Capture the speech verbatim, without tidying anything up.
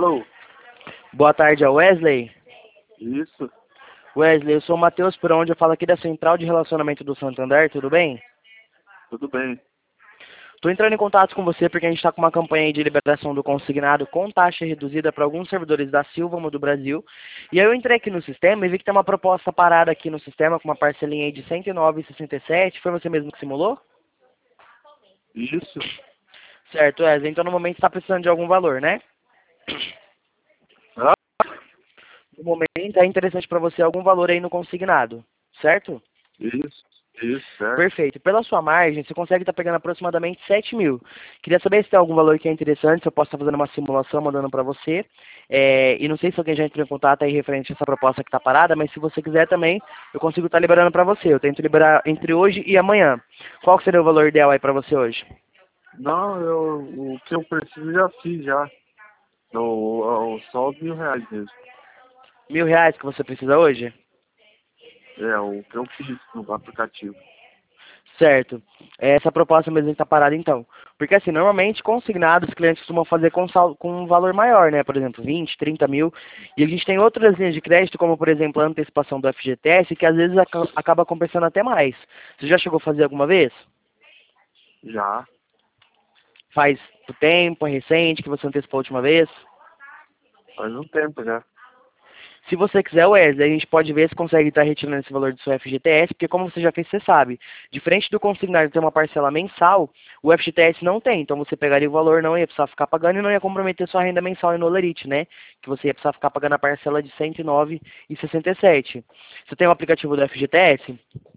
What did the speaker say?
Alô? Boa tarde, é o Wesley. Isso, Wesley, eu sou o Matheus, por onde eu falo aqui da Central de Relacionamento do Santander, tudo bem? tudo bem. Estou entrando em contato com você porque a gente está com uma campanha aí de liberação do consignado com taxa reduzida para alguns servidores da Silvamo do Brasil. E aí eu entrei aqui no sistema e vi que tem uma proposta parada aqui no sistema com uma parcelinha aí de cento e nove reais e sessenta e sete centavos. Foi você mesmo que simulou? Isso. Certo, Wesley. Então no momento está precisando de algum valor, né? Ah, No momento é interessante para você algum valor aí no consignado, certo? isso, isso, certo. Perfeito. Pela sua margem, você consegue estar pegando aproximadamente sete mil. Queria saber se tem algum valor que é interessante, se eu posso estar fazendo uma simulação, mandando para você. É, e não sei se alguém já entrou em contato aí referente a essa proposta que está parada, mas se você quiser também, eu consigo estar liberando para você. Eu tento liberar entre hoje e amanhã. Qual que seria o valor ideal aí para você hoje? Não, eu, o que eu preciso já fiz já. No, só os mil reais mesmo. Mil reais que você precisa hoje? É, o que eu fiz no aplicativo. Certo. Essa proposta mesmo está parada então. Porque assim, normalmente consignados os clientes costumam fazer com, sal, com um valor maior, né? Por exemplo, vinte, trinta mil. E a gente tem outras linhas de crédito, como por exemplo a antecipação do F G T S, que às vezes aca- acaba compensando até mais. Você já chegou a fazer alguma vez? Já, Faz tempo, é recente, que você antecipou a última vez? faz um tempo já. Se você quiser, Wesley, a gente pode ver se consegue estar retirando esse valor do seu F G T S, porque como você já fez, você sabe, diferente do consignado ter uma parcela mensal, o F G T S não tem. Então você pegaria o valor, não ia precisar ficar pagando e não ia comprometer sua renda mensal no Olerite, né? Que você ia precisar ficar pagando a parcela de cento e nove reais e sessenta e sete centavos. Você tem o aplicativo do F G T S?